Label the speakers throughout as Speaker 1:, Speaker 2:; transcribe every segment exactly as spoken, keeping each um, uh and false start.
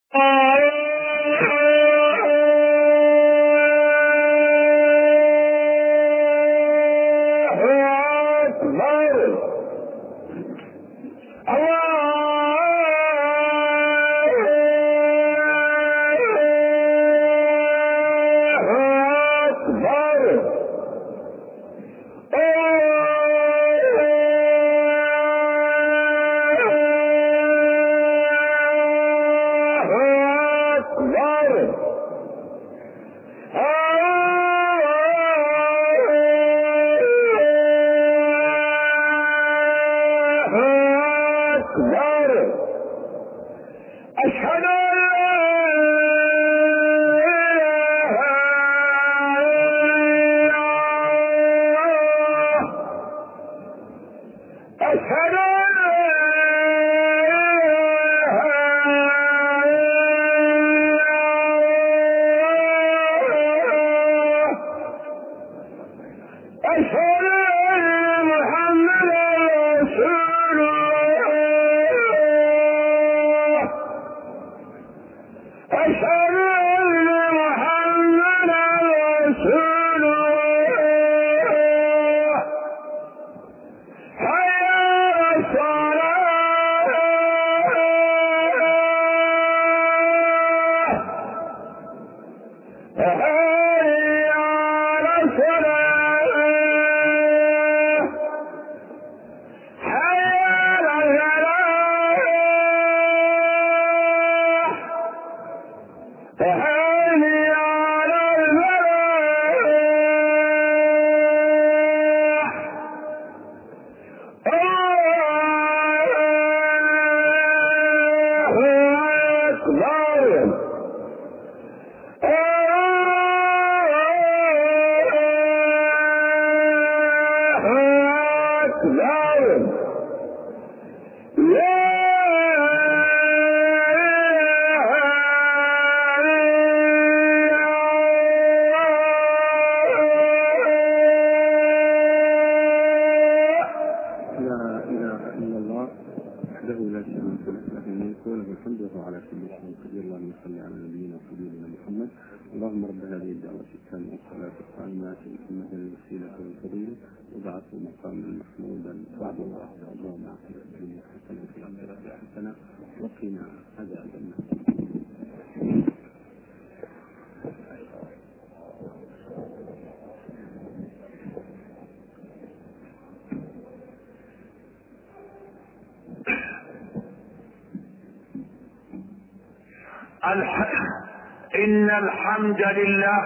Speaker 1: إن الحمد لله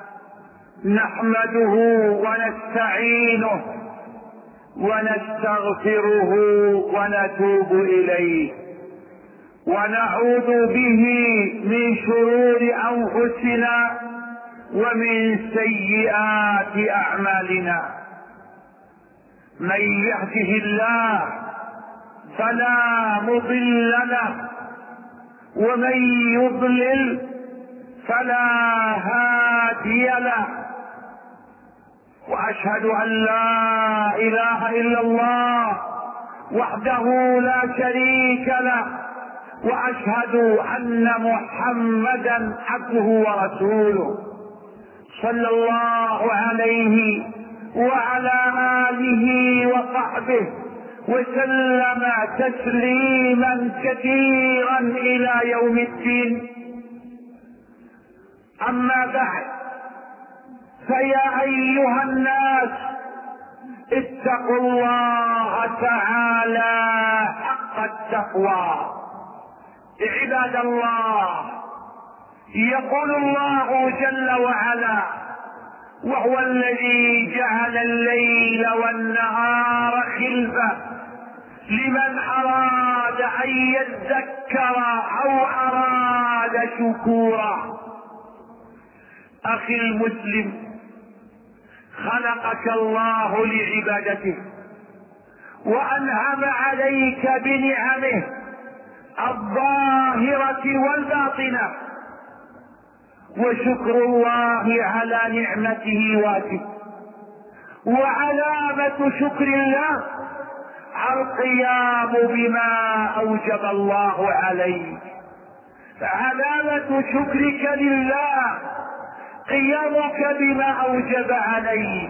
Speaker 1: نحمده ونستعينه ونستغفره ونتوب إليه ونعوذ به من شرور أنفسنا ومن سيئات أعمالنا. من يهده الله فلا مضل له ومن يضلل فلا هادي له، وأشهد أن لا إله إلا الله وحده لا شريك له، وأشهد أن محمدا عبده ورسوله صلى الله عليه وعلى آله وصحبه وسلم تسليما كثيرا إلى يوم الدين. أما بعد، فيا أيها الناس اتقوا الله تعالى حق التقوى. عباد الله، يقول الله جل وعلا: وهو الذي جعل الليل والنهار خلفة لمن أراد أن يذكر أو أراد شكورا. أخي المسلم، خلقك الله لعبادته وأنعم عليك بنعمه الظاهرة والباطنة، وشكر الله على نعمته واجب. وعلامة شكر الله القيام بما أوجب الله عليك علامة شكرك لله قيامك بما أوجب عليك.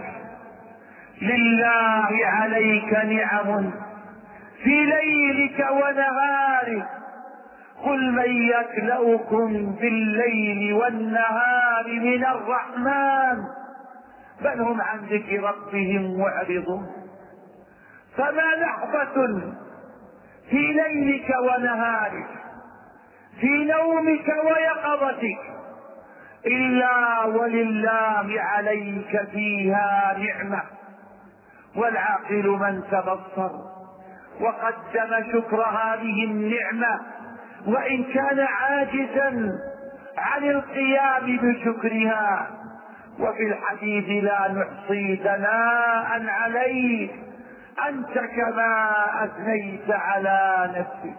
Speaker 1: لله عليك نعم في ليلك ونهارك. قل من يكلؤكم بالليل والنهار من الرحمن بل هم عن ذكر ربهم معرضون. فما لحظة في ليلك ونهارك، في نومك ويقظتك، إلا ولله عليك فيها نعمة. والعاقل من تبصر وقدم شكر هذه النعمة وإن كان عاجزا عن القيام بشكرها. وفي الحديث لا نحصي ثناء عليك أنت كما أثنيت على نفسك.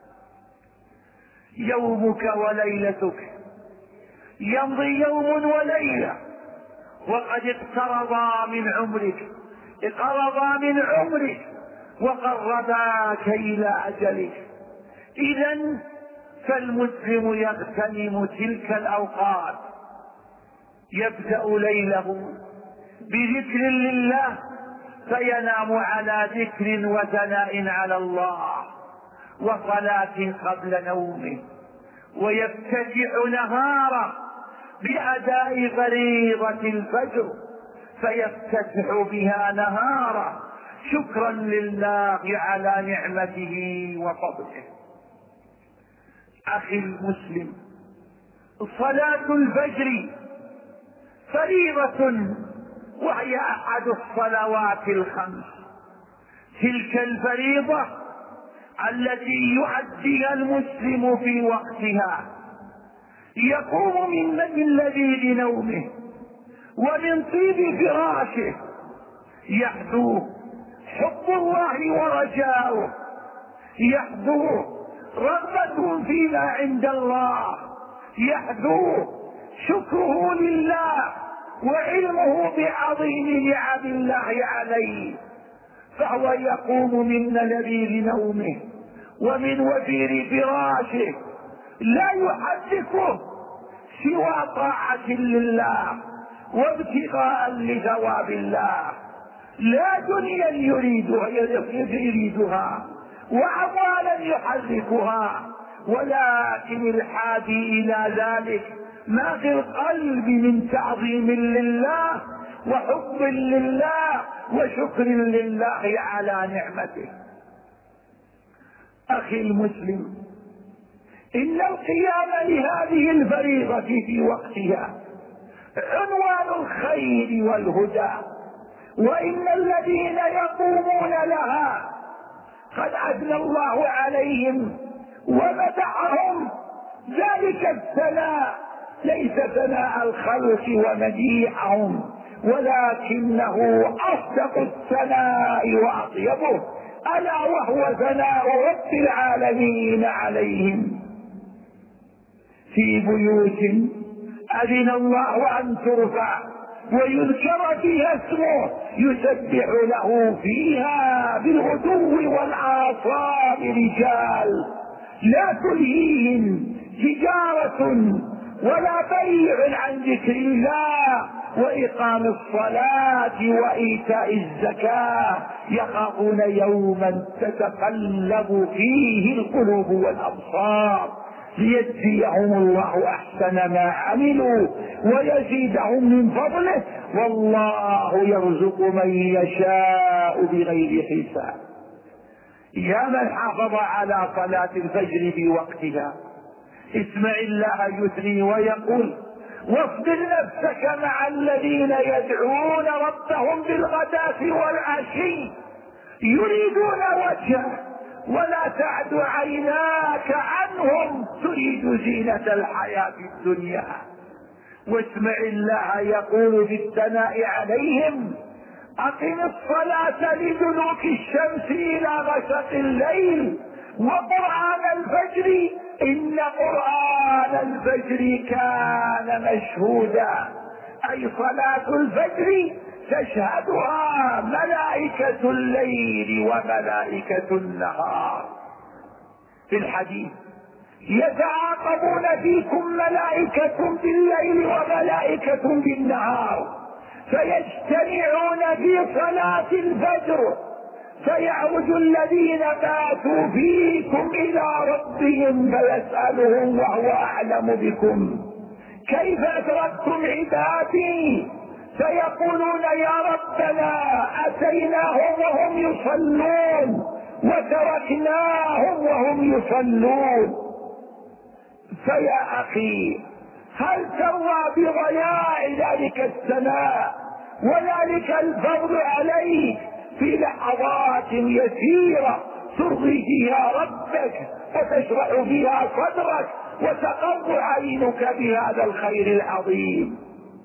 Speaker 1: يومك وليلتك يمضي يوم وليلة وقد اقتربا من عمرك اقتربا من عمرك وقرباك إلى أجلك. إذن فالمسلم يغتنم تلك الأوقات، يبدأ ليله بذكر لله فينام على ذكر وثناء على الله وصلاة قبل نومه، ويفتتح نهاره بأداء فريضة الفجر فيفتتح بها نهاره شكرا لله على نعمته وفضله. أخي المسلم، صلاة الفجر فريضة وهي أحد الصلوات الخمس. تلك الفريضة التي يؤديها المسلم في وقتها، يقوم من من لذيذ نومه ومن طيب فراشه يحدوه حب الله ورجاؤه، يحدوه رغبة فيما عند الله، يحدوه شكره لله وعلمه بعظيم نعم الله عليه. فهو يقوم من لذيذ نومه ومن وفير فراشه لا يحدثه سوى طاعة لله وابتغاء لثواب الله، لا دنيا يريدها يريدها وأموالا يحركها، ولكن الحادي إلى ذلك ما في القلب من تعظيم لله وحب لله وشكر لله على نعمته. أخي المسلم، إن القيام لهذه الفريضة في وقتها عنوان الخير والهدى، وإن الذين يقومون لها قد أثنى الله عليهم ومدحهم. ذلك الثناء ليس ثناء الخلق ومديحهم، ولكنه أصدق الثناء وأطيبه، ألا وهو ثناء رب العالمين عليهم. في بيوت أذن الله أن ترفع ويذكر فيها اسمه يسبح له فيها بالغدو والآصال رجال لا تلهيهم تجارة ولا بيع عن ذكر الله وإقام الصلاة وإيتاء الزكاة يخافون يوما تتقلب فيه القلوب والأبصار ليجزيهم الله أحسن ما عملوا ويزيدهم من فضله، والله يرزق من يشاء بغير حساب. يا من حافظ على صلاة الفجر في وقتها، اسمع الله يثني ويقول: واصبر نفسك مع الذين يدعون ربهم بالغداة والعشي يريدون وجهه ولا تعد عيناك عنهم تريد زينة الحياة الدنيا. واسمع الله يقول في الثناء عليهم: أقم الصلاة لدلوك الشمس إلى غسق الليل وقرآن الفجر إن قرآن الفجر كان مشهودا. أي صلاة الفجر تشهدها ملائكة الليل وملائكة النهار. في الحديث: يتعاقبون فيكم ملائكة بالليل وملائكة بالنهار، فيجتمعون في صلاة الفجر، فيعرج الذين ماتوا فيكم إلى ربهم فيسألهم وهو أعلم بكم كيف أدركتم عبادي، فيقولون يا ربنا أتيناهم وهم يصلون وتركناهم وهم يصلون. فيا أخي، هل تروى بضياع ذلك الثناء وذلك الفضل عليك في لحظات يسيرة ترضي فيها ربك وتشرح فيها صدرك وتقر عينك بهذا الخير العظيم؟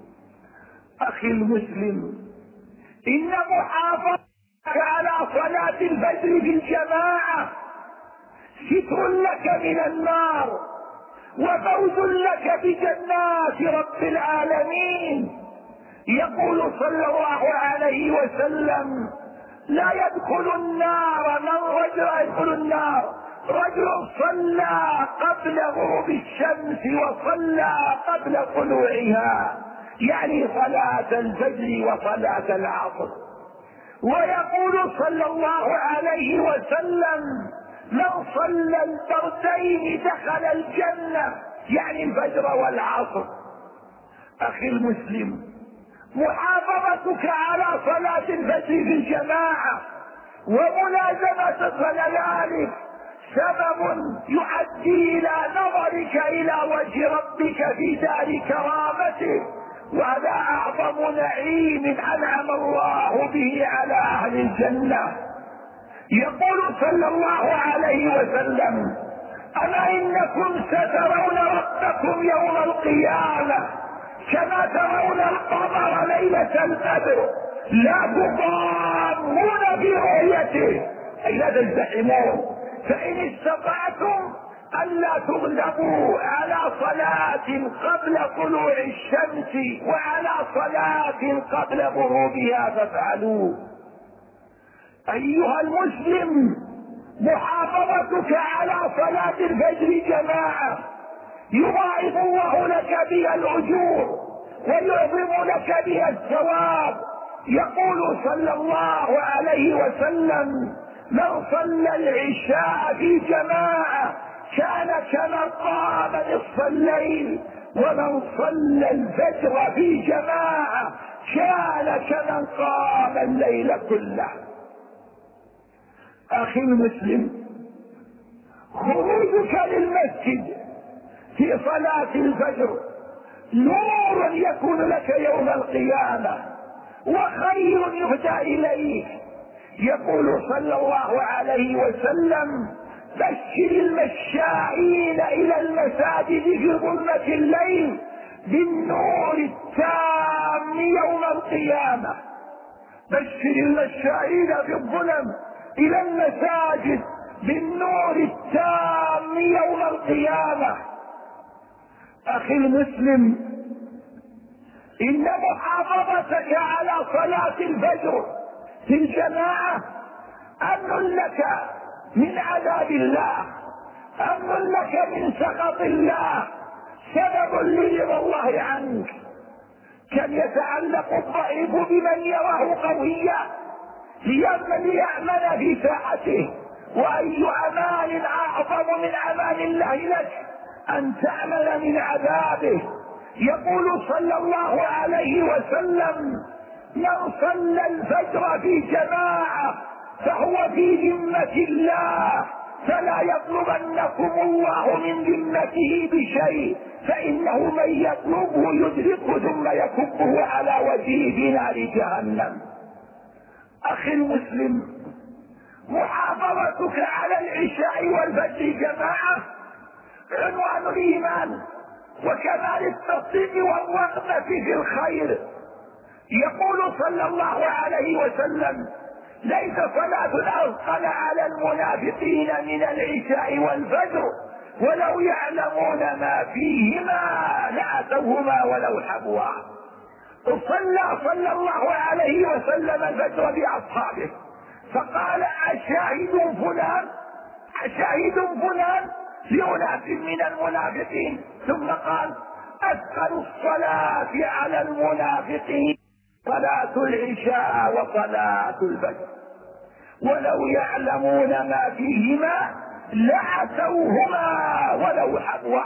Speaker 1: أخي المسلم، إن محافظتك على صلاة الفجر في الجماعة ستر لك من النار وفوز لك بجنات رب العالمين. يقول صلى الله عليه وسلم: لا يدخل النار من رجل يدخل النار رجل صلى قبل غروب الشمس وصلى قبل طلوعها، يعني صلاة الفجر وصلاة العصر. ويقول صلى الله عليه وسلم: من صلى الفردين دخل الجنة، يعني الفجر والعصر. أخي المسلم، محافظتك على صلاة الفجر في الجماعة وملازمة ذلك سبب يؤدي إلى نظرك إلى وجه ربك في دار كرامته، وهذا أعظم نعيم أنعم الله به على أهل الجنة. يقول صلى الله عليه وسلم: أما إنكم سترون ربكم يوم القيامة كما ترون القمر ليلة البدر لا تضامون في رؤيته، أي لا تزدحمون، فإن استطعتم ألا تغلبوا على صلاة قبل طلوع الشمس وعلى صلاة قبل غروبها فافعلوا. أيها المسلم، محافظتك على صلاة الفجر جماعة يضاعف الله لك بها الأجور ويعظم لك بها الثواب. يقول صلى الله عليه وسلم: من صلى العشاء في جماعة كان كمن قام نصف الليل، ومن صلى الفجر في جماعة كان كمن قام الليل كله. أخي المسلم، خروجك للمسجد في صلاة الفجر نور يكون لك يوم القيامة وخير يهدى إليك. يقول صلى الله عليه وسلم: بشر المشائين إلى المساجد في ظلمة الليل بالنور التام يوم القيامة. بشر المشائين في الظلم إلى المساجد بالنور التام يوم القيامة. أخي المسلم، إن محافظتك على صلاة الفجر في الجماعة أمن لك من عذاب الله، أمن لك من سخط الله، سبب لرضا الله عنك. كم يتعلق الضعيف بمن يراه قويا ليأمن في ساعته، وأي أمان أعظم من أمان الله لك أن تأمن من عذابه. يقول صلى الله عليه وسلم: من صلى الفجر في جماعة فهو في ذمة الله، فلا يطلبنكم الله من ذمته بشيء، فإنه من يطلبه يدركه ثم يكبه على وجهه في نار جهنم. أخي المسلم، محافظتك على العشاء والفجر جماعة عنوان الإيمان وكمال التصديق والرغبة في الخير. يقول صلى الله عليه وسلم: ليس صلاة أثقل على المنافقين من العشاء والفجر، ولو يعلمون ما فيهما لأتوهما ولو حبوا. صلى صلى الله عليه وسلم الفجر بأصحابه، فقال: أشاهد فلان أشاهد فلان لأناس من المنافقين، ثم قال أثقل الصلاة على المنافقين صلاة العشاء وصلاة الفجر ولو يعلمون ما فيهما لعتوهما ولو حبوا.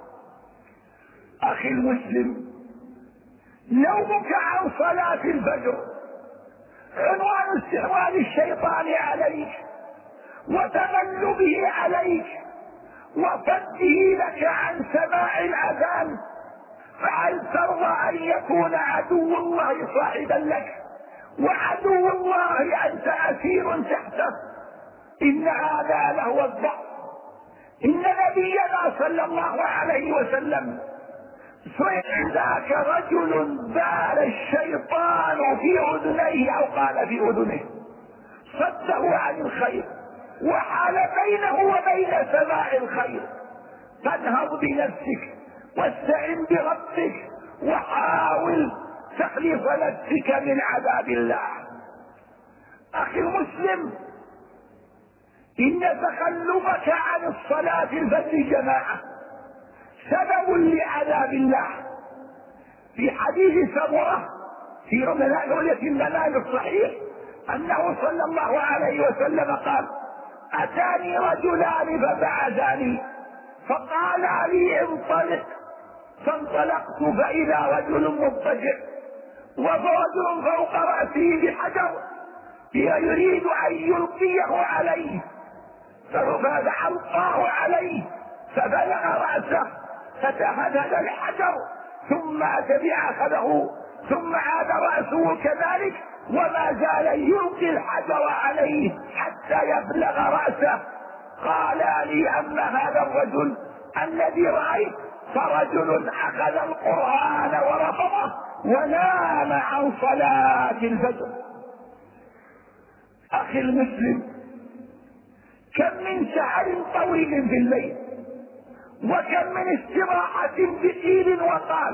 Speaker 1: أخي المسلم، نومك عن صلاة الفجر عنوان استعوان الشيطان عليك وتغلبه عليك وصده لك عن سماع الأذان، فهل ترضى أن يكون عدو الله صاحبا لك وعدو الله أنت أسير تحته؟ إن هذا لهو الضعف. إن نبينا صلى الله عليه وسلم سئل ذاك رجل بال الشيطان في أذنيه أو قال في أذنه، صده عن الخير وحال بينه وبين سماع الخير، فانهض بنفسك واستعن بربك وحاول تخليص نفسك من عذاب الله. أخي المسلم، إن تخلفك عن الصلاة الفجر جماعة سبب لعذاب الله. في حديث سمرة في رؤية المنام الصحيح أنه صلى الله عليه وسلم قال: أتاني رجلان فبعثاني فقال لي انطلق، فانطلقت فإذا رجل مضطجع ورجل فوق رأسه بحجر يريد أن يلقيه عليه، فألقاه عليه فبلغ رأسه فتهدد الحجر ثم تبع أخذه ثم عاد رأسه كذلك وما زال يلقي الحجر عليه حتى يبلغ رأسه. قال لي: أما هذا الرجل الذي رأيت فرجل أخذ القرآن ورفضه ونام عن صلاة الفجر. أخي المسلم، كم من سحر طويل في الليل وكم من استراحة بقيل وقال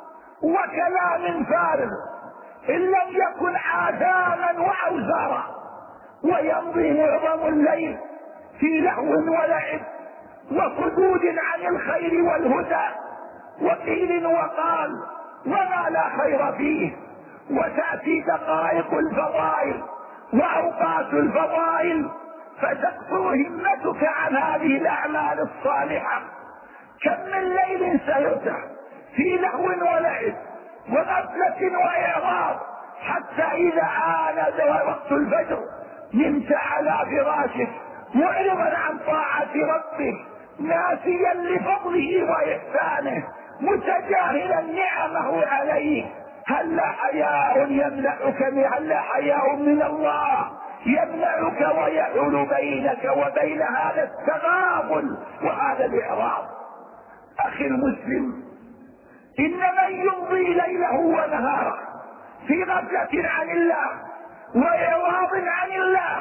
Speaker 1: وكلام فارغ إن لم يكن آثاما وأوزارا، ويمضي معظم الليل في لهو ولعب وصدود عن الخير والهدى وقيل وقال وما لا خير فيه، وتأتي دقائق الفضائل وأوقات الفضائل فتكثر همتك عن هذه الأعمال الصالحة. كم من ليل سيرتح في لهو ولعب وغفلة وإعراض حتى إذا آن وقت الفجر نمت على فراشك معرضا عن طاعة ربك ناسيا لفضله وإحسانه متجاهلا نعمه عليك. هل حياء يمنعك من هل حياء من الله يمنعك ويحول بينك وبين هذا التغافل وهذا الإعراض؟ أخي المسلم، إن من يمضي ليله ونهاره في غفلة عن الله وإعراض عن الله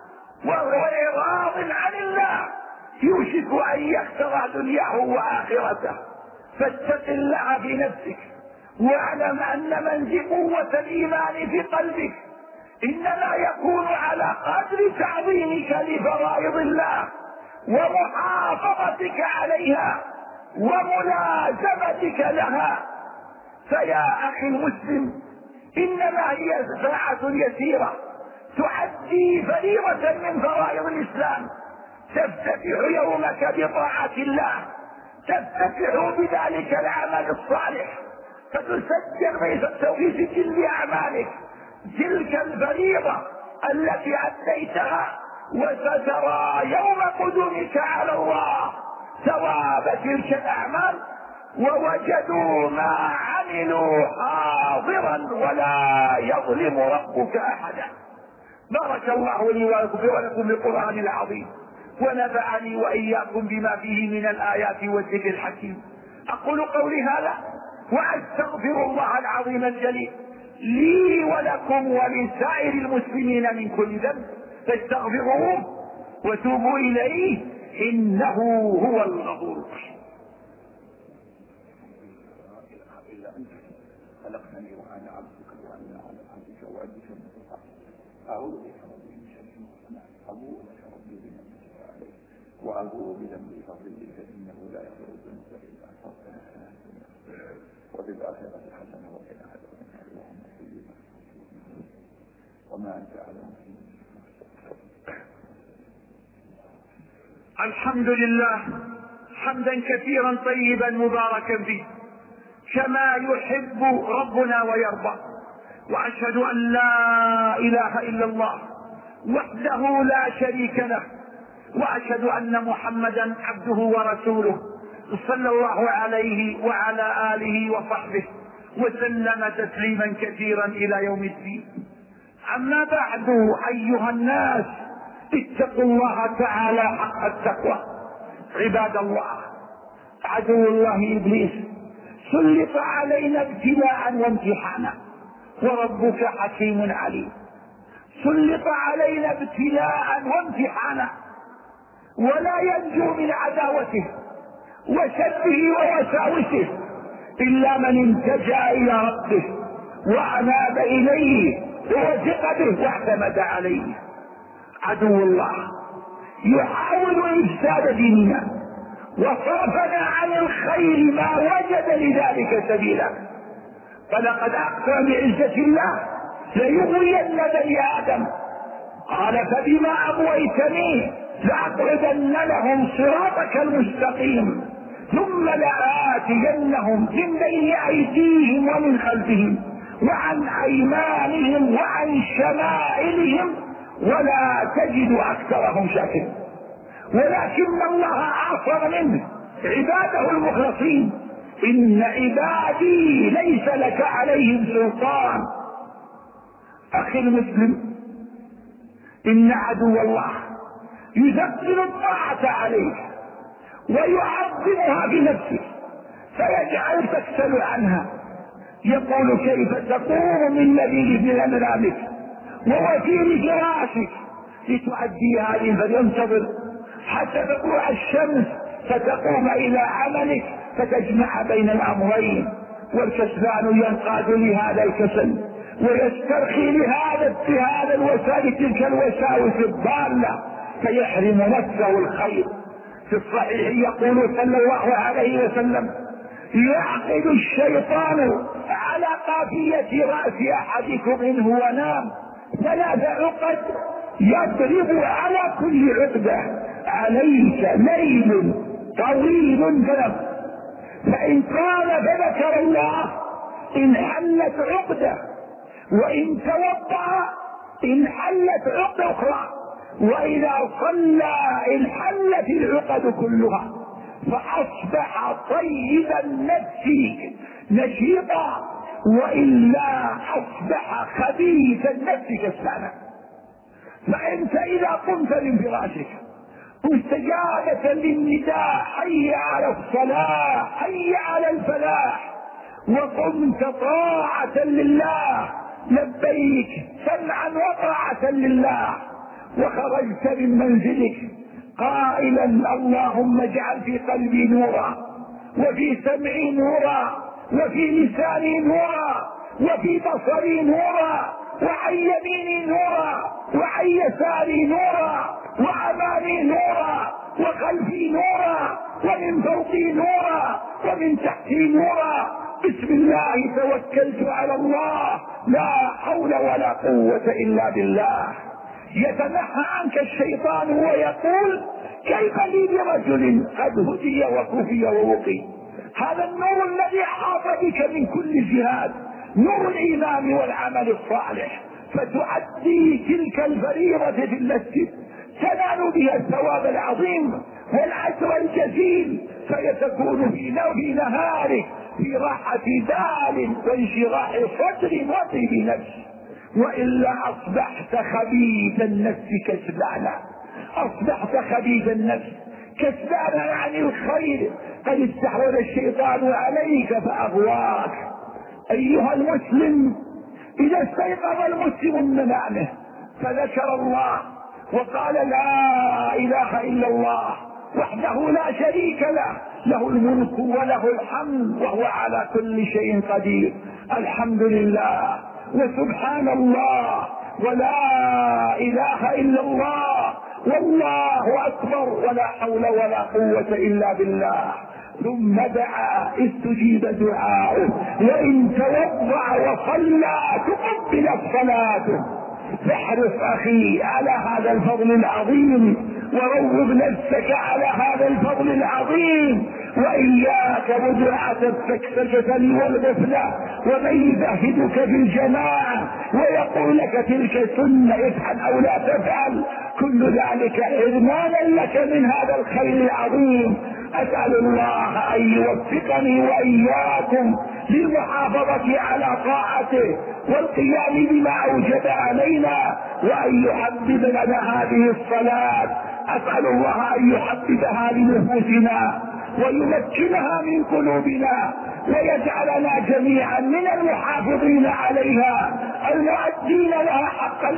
Speaker 1: وإعراض عن الله يوشك أن يخسر دنياه وآخرته. فاتق الله في نفسك واعلم أن منزل قوة الإيمان في قلبك إنما يكون على قدر تعظيمك لفرائض الله ومحافظتك عليها وملازمتك لها. فيا أخي المسلم، إنما هي ساعة يسيرة تؤدي فريضة من فرائض الإسلام، تفتتح يومك بطاعة الله، تفتتح بذلك العمل الصالح، فتسجل في سجل أعمالك تلك الفريضة التي أديتها، وسترى يوم قدومك على الله ثواب تلك الأعمال ووجدوا ما عملوا حاضرا ولا يظلم ربك أحدا. بارك الله لي ولكم بالقرآن العظيم ونفعني وإياكم بما فيه من الآيات والذكر الحكيم. أقول قولي هذا وأستغفر الله العظيم الجليل لي ولكم ولسائر المسلمين من كل ذنب فاستغفروه وتوبوا إليه إنه هو الغفور الرحيم. خلقتني وأنا عبدك وأنا على عهدك وأديك أعوذ بك من شر ما صنعت أبوء لك ربي بنعمتك علي وأبوء بذنبي فاغفر لي فإنه لا يغفر الذنوب إلا أنت وفي الآخرة حسنة وقنا عذاب النار اللهم صل وسلم وما أنت أعلم.
Speaker 2: الحمد لله حمدا كثيرا طيبا مباركا فيه كما يحب ربنا ويرضى، وأشهد أن لا إله إلا الله وحده لا شريك له، وأشهد أن محمدا عبده ورسوله صلى الله عليه وعلى آله وصحبه وسلم تسليما كثيرا إلى يوم الدين. أما بعد أيها الناس، اتقوا الله تعالى حق التقوى. عباد الله، عدو الله إبليس سلط علينا ابتلاء وامتحانا، وربك حكيم عليم. سلط علينا ابتلاء وامتحانا ولا ينجو من عداوته وشره ووساوسه إلا من التجأ إلى ربه وأناب إليه ووثق به واعتمد عليه. عدو الله يحاول إفساد ديننا وصرفنا عن الخير ما وجد لذلك سبيلا، فلقد أقسم بعزة الله ليغوين بني آدم، قال فبما أغويتني لأقعدن لهم صراطك المستقيم ثم لآتينهم من بين أيديهم ومن خلفهم وعن أيمانهم وعن شمائلهم ولا تجد أكثرهم شاكرين. ولكن الله عاصم منه عباده المخلصين. إن عبادي ليس لك عليهم سلطان. أخي المسلم، إن عدو الله يثقل الطاعة عليك ويعظمها بنفسك فيجعل تكسل عنها. يقول كيف تقوم من لبيب بأمرامك ووكيل فراشك لتؤدي هذه، فلينتظر حتى تطلع الشمس فتقوم إلى عملك فتجمع بين الأمرين. والكسلان ينقاد لهذا الكسل ويسترخي لهذا اتهاد الوسائل، تلك الوساوس الضالة، فيحرم نفسه الخير. في الصحيح يقول صلى الله عليه وسلم: يعقد الشيطان على قافية رأس أحدكم إن هو نام ثلاث عقد يضرب على كل عقدة عليك ليل طويل فنم، فإن قال فذكر الله انحلت عقدة، وإن توضأ انحلت عقدة أخرى، وإذا صلى انحلت العقد كلها، فأصبح طيب النفس نشيطا، وإلا أصبح خبيث النفس كسلانا. فأنت إذا قمت من فراشك مستجابة للنداء حي على الصلاة حي على الفلاح، وقمت طاعة لله لبيك سمعا وطاعة لله، وخرجت من منزلك قائلا اللهم اجعل في قلبي نورا وفي سمعي نورا وفي لساني نورا وفي بصري نورا وعن يميني نورا وعن يساري نورا وأمامي نورا وخلفي نورا ومن فوقي نورا ومن تحتي نورا. بسم الله توكلت على الله لا حول ولا قوة إلا بالله. يتنحى عنك الشيطان ويقول كيف لي برجل قد هدي وكفي ووقي. هذا النور الذي أحاط بك من كل جهاد، نور الإيمان والعمل الصالح، فتؤدي تلك الفريضة في المسجد تنال بها الثواب العظيم والأجر الجزيل، فيتكون في نهارك في راحة بال وانشراح صدر وطيب نفس. وإلا أصبحت خبيث النفس كسلانا، أصبحت خبيث النفس كسلانا عن الخير، قد استحوذ الشيطان عليك فأغواك. أيها المسلم، إذا استيقظ المسلم من منامه فذكر الله وقال لا إله إلا الله وحده لا شريك له، له الملك وله الحمد وهو على كل شيء قدير، الحمد لله وسبحان الله ولا إله إلا الله
Speaker 1: والله أكبر ولا حول ولا قوة إلا بالله. ثم دعا استجيب دعاؤه، وإن توضع وصلى تقبلت صلاته. فاحرص أخي على هذا الفضل العظيم، وروض نفسك على هذا الفضل العظيم، وإياك بدعة السكسكة والغفلة، ومن يزهدك في الجماعة ويقول لك تلك سنة افعل أو لا تفعل، كل ذلك إرمانا لك من هذا الخير العظيم. أسأل الله أن يوفقني وإياكم للمحافظة على طاعته والقيام بما أوجب علينا، وأن يحبب لنا هذه الصلاة. أسأل الله أن يحببها لنفوسنا ويمكنها من قلوبنا، ويجعلنا جميعا من المحافظين عليها المؤدين لها حق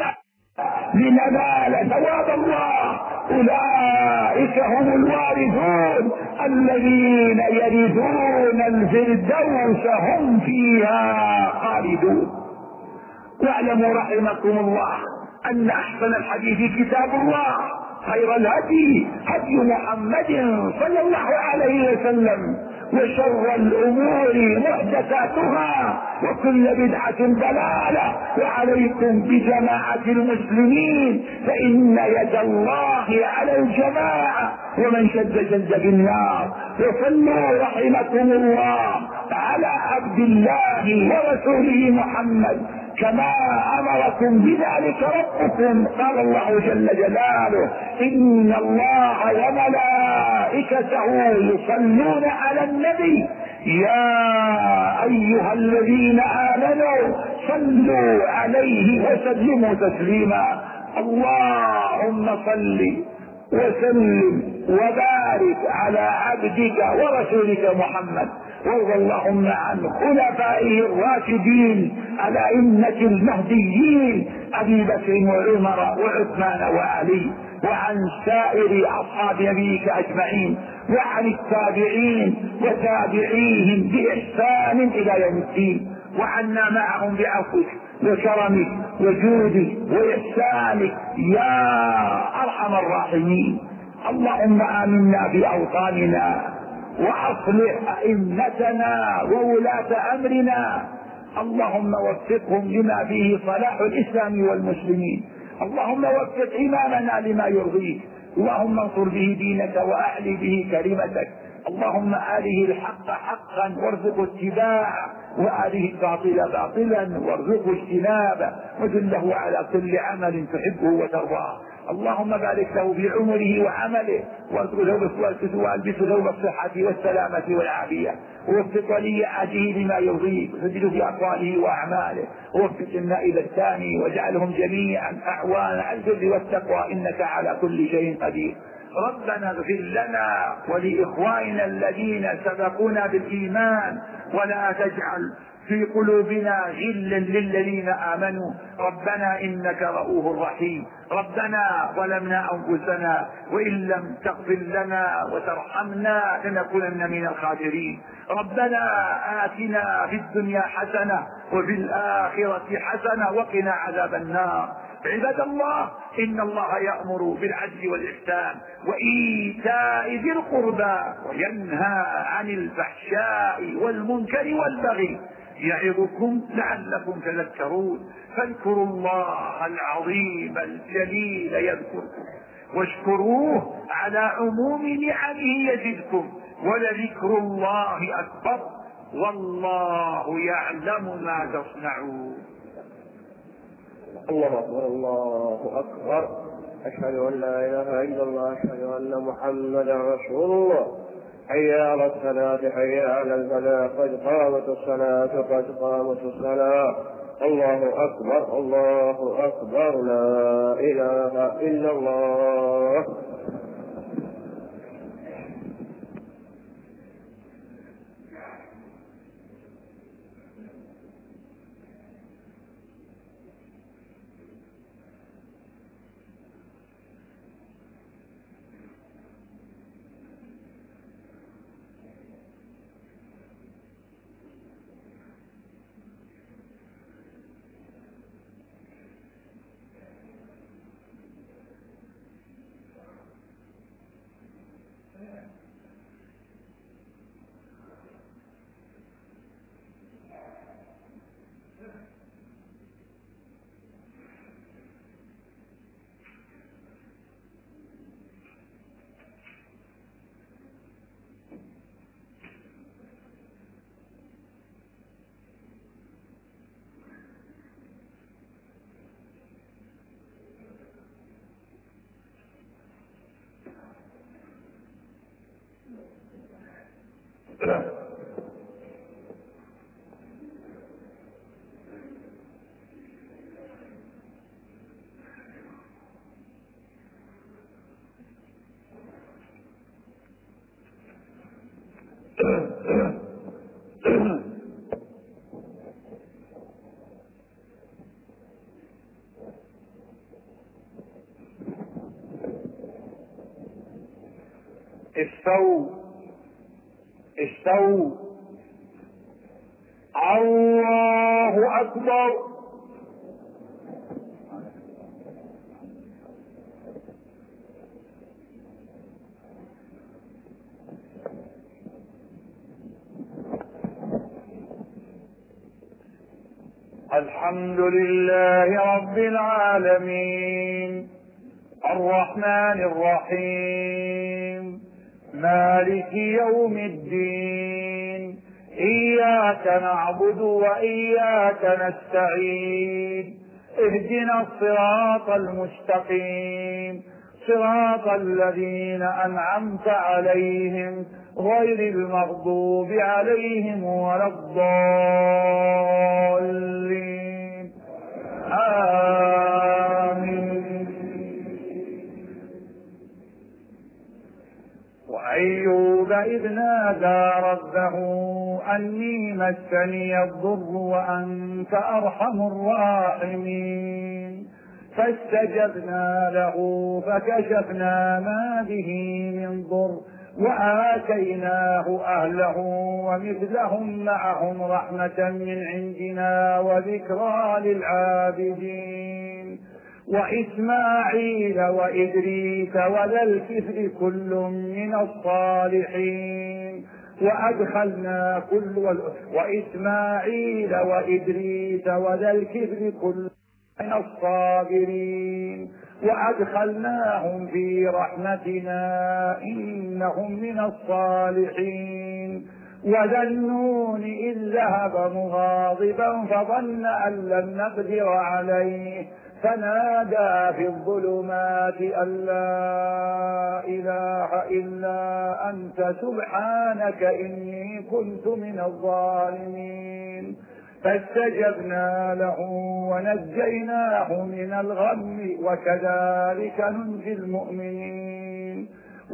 Speaker 1: لننال ثواب الله. أولئك هم الوارثون الذين يرثون الفردوس هم فيها خالدون. واعلموا رحمكم الله أن أحسن الحديث كتاب الله، خير الهدي هدي محمد صلى الله عليه وسلم، وشر الأمور محدثاتها، وكل بدعة ضلالة. وعليكم بجماعة المسلمين، فإن يد الله على الجماعة، ومن شد شد في النار. وصلوا رحمكم الله على عبد الله ورسوله محمد كما أمركم بذلك ربكم. قال الله جل جلاله: إن الله وملائكته يصلون على النبي يا أيها الذين آمنوا صلوا عليه وسلموا تسليما. اللهم صل وسلم وبارك على عبدك ورسولك محمد، وارض اللهم عن خلفائه الراشدين الأئمة المهديين أبي بكر وعمر وعثمان وعلي، وعن سائر أصحاب نبيك أجمعين، وعن التابعين وتابعيهم بإحسان إلى يوم الدين، وعنا معهم بعفوك وكرمك وجودك وإحسانك يا أرحم الراحمين. اللهم آمنا في أوطاننا، وأصلح أئمتنا وولاة أمرنا، اللهم وفقهم لما فيه صلاح الإسلام والمسلمين. اللهم وفق إمامنا لما يرضيك، اللهم انصر به دينك وأعلي به كلمتك. اللهم آله الحق حقا وارزقه اتباعه، وآله الباطل باطلا وارزقه اجتنابه، ودله على كل عمل تحبه وترضاه. اللهم بارك له في عمره وعمله، والبسه ثوب الصحة والسلامة والعافية، ووفق ولي عهده لما يرضيك، وسدده في أقواله وأعماله، ووفق النائب الثاني، واجعلهم جميعا أعوان على البر والتقوى، إنك على كل شيء قدير. ربنا اغفر لنا ولإخواننا الذين سبقونا بالإيمان، ولا تجعل في قلوبنا غلا للذين آمنوا، ربنا إنك رؤوف رحيم. ربنا ظلمنا أنفسنا، وإن لم تغفر لنا وترحمنا لنكونن من الخاسرين. ربنا آتنا في الدنيا حسنة وفي الآخرة حسنة وقنا عذاب النار. عباد الله، إن الله يأمر بالعدل والإحسان وإيتاء ذي القربى، وينهى عن الفحشاء والمنكر والبغي، يعظكم لعلكم تذكرون. فاذكروا الله العظيم الجليل يذكركم، واشكروه على عموم نعمه يزدكم، ولذكر الله أكبر، والله يعلم ما تصنعون.
Speaker 3: الله أكبر الله أكبر، أشهد أن لا إله إلا الله، أشهد أن محمدا رسول الله. حي على الصلاة، حي على الفلاح، قد قامت الصلاة، قد قامت الصلاة. الله أكبر الله أكبر، لا إله إلا الله.
Speaker 2: استووا استووا. الله أكبر. الحمد لله رب العالمين الرحمن الرحيم مالك يوم الدين إياك نعبد وإياك نستعين اهدنا الصراط المستقيم صراط الذين أنعمت عليهم غير المغضوب عليهم ولا الضالين آمين. وأيوب إذ نادى ربه أني مسني الضر وأنت أرحم الراحمين فاستجبنا له فكشفنا ما به من ضر وآتيناه أهله ومثلهم معهم رحمة من عندنا وذكرى للعابدين وإسماعيل وإدريس وذا الكفل كل من الصالحين وأدخلنا كل وإسماعيل وإدريس وذا الكفل كل من الصابرين وأدخلناهم في رحمتنا إنهم من الصالحين وذا النون إذ ذهب مغاضبا فظن أن لن نقدر عليه فنادى في الظلمات أن لا إله إلا أنت سبحانك إني كنت من الظالمين فاستجبنا له ونجيناه من الغم وكذلك ننجي المؤمنين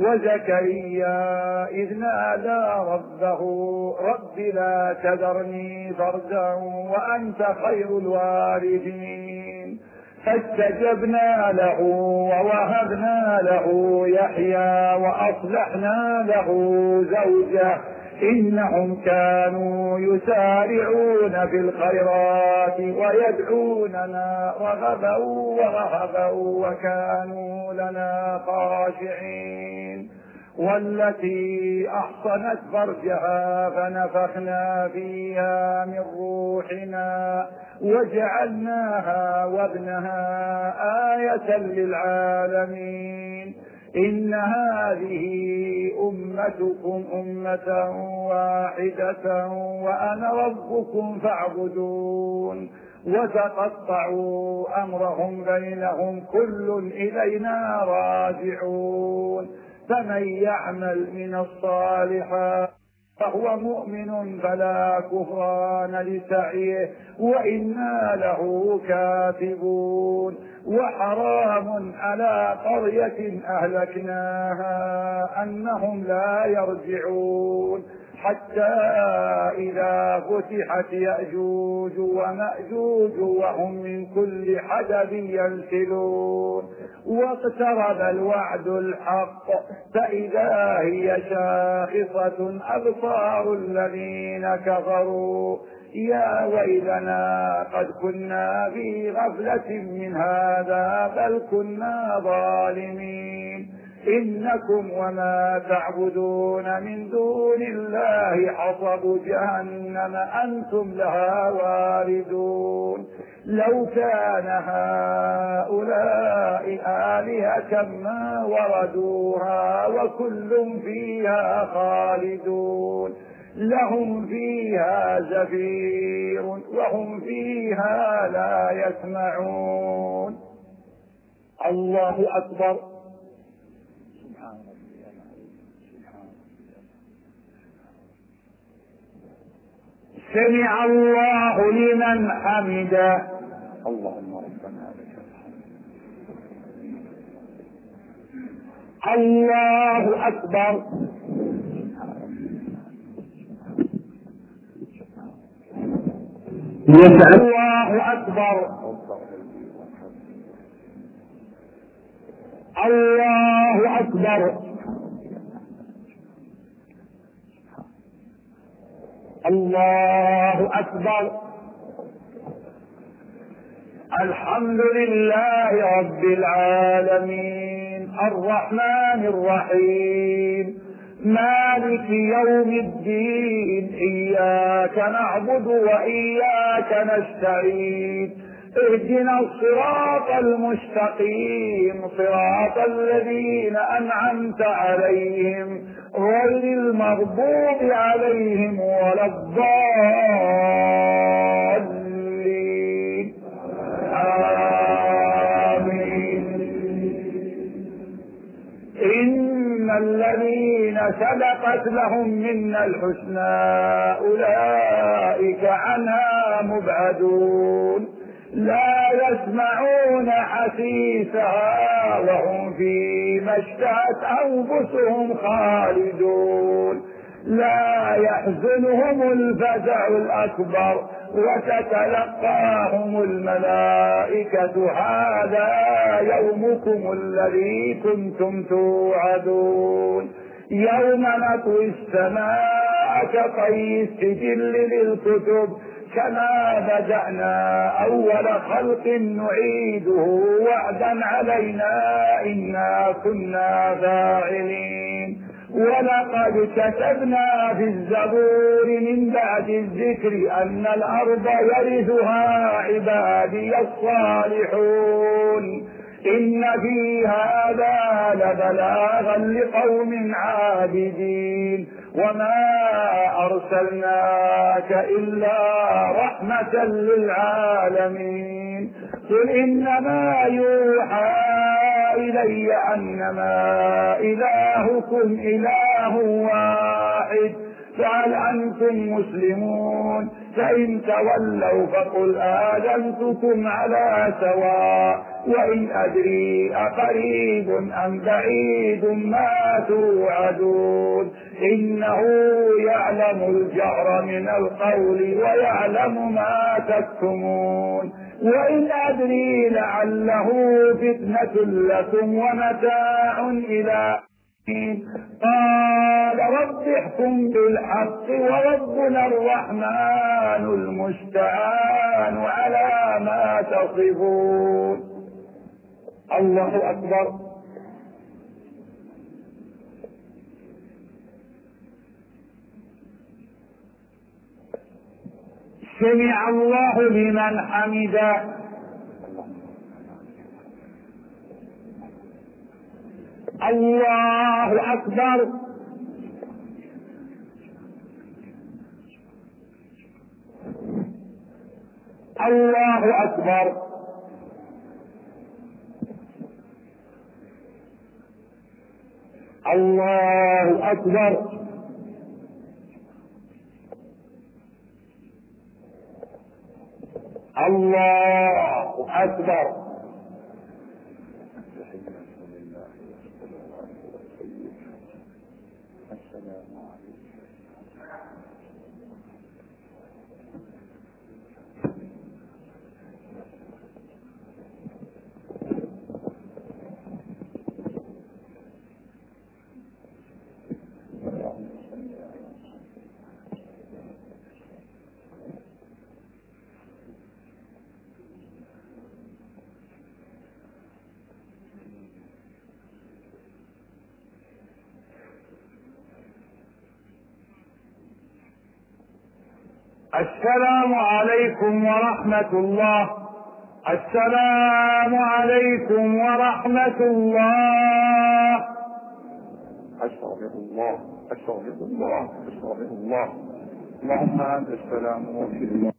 Speaker 2: وزكريا إذ نادى ربه رب لا تذرني فردا وأنت خير الوارثين فاستجبنا له ووهبنا له يحيى وأصلحنا له زوجه إنهم كانوا يسارعون في الخيرات ويدعوننا رغبا ورهبا وكانوا لنا خاشعين والتي أحصنت فرجها فنفخنا فيها من روحنا وجعلناها وابنها آية للعالمين إن هذه أمتكم أمة واحدة وأنا ربكم فاعبدون وتقطعوا أمرهم بينهم كل إلينا راجعون فمن يعمل من الصالحات فهو مؤمن فلا كفران لسعيه وإنا له كاتبون وحرام على قرية أهلكناها أنهم لا يرجعون حتى إذا فتحت يأجوج ومأجوج وهم من كل حدب ينسلون واقترب الوعد الحق فإذا هي شاخصة أبصار الذين كفروا يا ويلنا قد كنا في غفلة من هذا بل كنا ظالمين إنكم وما تعبدون من دون الله حصب جهنم أنتم لها واردون لو كان هؤلاء آلهة ما وردوها وكل فيها خالدون لهم فيها زفير وهم فيها لا يسمعون. الله أكبر. سمع الله لمن حمده. اللهم ربنا لك الحمد. الله أكبر. الله أكبر. الله أكبر. الله أكبر. الحمد لله رب العالمين الرحمن الرحيم مالك يوم الدين إياك نعبد وإياك نستعين اهدنا الصراط المستقيم صراط الذين أنعمت عليهم غير المغضوب عليهم ولا الضالين. آمين. إن الذين سبقت لهم منا الحسنى أولئك عنها مبعدون لا يسمعون حسيسها وهم فيما اشتهت أنفسهم خالدون لا يحزنهم الفزع الأكبر وتتلقاهم الملائكة هذا يومكم الذي كنتم توعدون يوم نطوي السماء كطي السجل للكتب كما بدأنا أول خلق نعيده وعدا علينا إنا كنا فاعلين ولقد كتبنا في الزبور من بعد الذكر أن الأرض يرثها عبادي الصالحون إن في هذا لبلاغا لقوم عابدين وما أرسلناك إلا رحمة للعالمين قل إنما يوحى إلي أنما إلهكم إله واحد فهل أنتم مسلمون فإن تولوا فقل آذنتكم على سواء وإن أدري أقريب أم بعيد ما توعدون إنه يعلم الجهر من القول ويعلم ما تكتمون وإن أدري لعله فتنة لكم ومتاع إلى قال رب احكم بالحق وربنا الرحمن المستعان على ما تصفون. الله أكبر. سمع الله لمن حمده. الله أكبر. الله أكبر. الله أكبر. الله أكبر. السلام عليكم ورحمة الله. السلام عليكم ورحمة الله. أستغفر الله أستغفر الله أستغفر الله. اللهم أنت السلام وفي الله.